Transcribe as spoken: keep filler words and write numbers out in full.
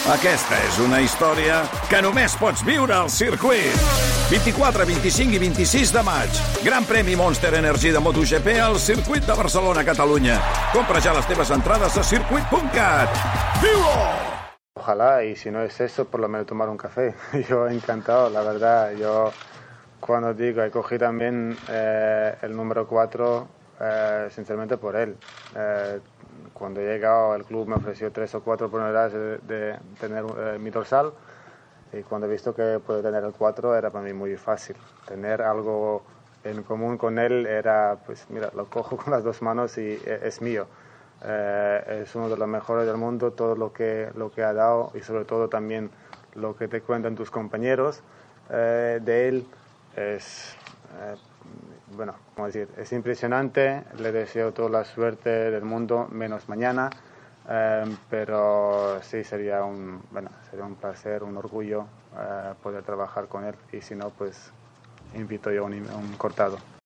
Aquesta és una història que només pots viure al circuit. vint-i-quatre, vint-i-cinc i vint-i-sis de maig. Gran premi Monster Energy de MotoGP al circuit de Barcelona, Catalunya. Compra ja les teves entrades a circuit punt cat. Viu-ho! Ojalá, y si no es eso, por lo menos tomar un café. Yo encantado, la verdad. Yo, cuando digo, he cogido también eh, el número cuatro, eh, sinceramente por él. Eh, cuando he llegado, el club me ofreció tres o cuatro oportunidades de, de tener eh, mi dorsal. Y cuando he visto que puedo tener el cuatro, era para mí muy fácil. Tener algo en común con él era, pues mira, lo cojo con las dos manos y es mío. Eh, es uno de los mejores del mundo, todo lo que, lo que ha dado y sobre todo también lo que te cuentan tus compañeros eh, de él es, eh, bueno, ¿cómo decir? Es impresionante. Le deseo toda la suerte del mundo, menos mañana, eh, pero sí sería un, bueno, sería un placer, un orgullo eh, poder trabajar con él, y si no, pues invito yo a un, un cortado.